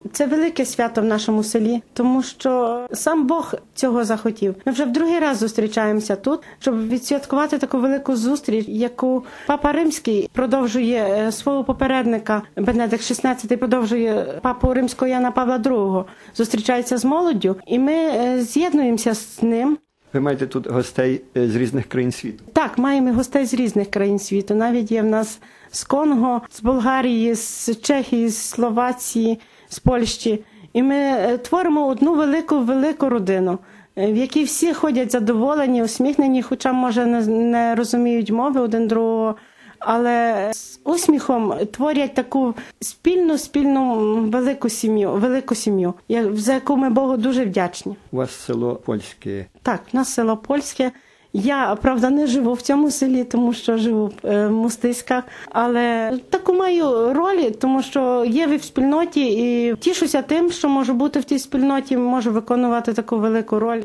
Це велике свято в нашому селі, тому що сам Бог цього захотів. Ми вже в другий раз зустрічаємося тут, щоб відсвяткувати таку велику зустріч, яку Папа Римський продовжує свого попередника, Бенедикт XVI продовжує Папу Римського Яна Павла II, зустрічається з молоддю, і ми з'єднуємося з ним. Ви маєте тут гостей з різних країн світу? Так, маємо гостей з різних країн світу. Навіть є в нас з Конго, з Болгарії, з Чехії, з Словаччини, з Польщі. І ми творимо одну велику родину, в якій всі ходять задоволені, усміхнені, хоча, може, не розуміють мови один другого, але з усміхом творять таку спільну велику сім'ю, за яку ми Богу дуже вдячні. У вас село польське. Так, у нас село польське. Я, правда, не живу в цьому селі, тому що живу в Мостиськах, але таку маю роль, тому що є в спільноті і тішуся тим, що можу бути в тій спільноті, можу виконувати таку велику роль.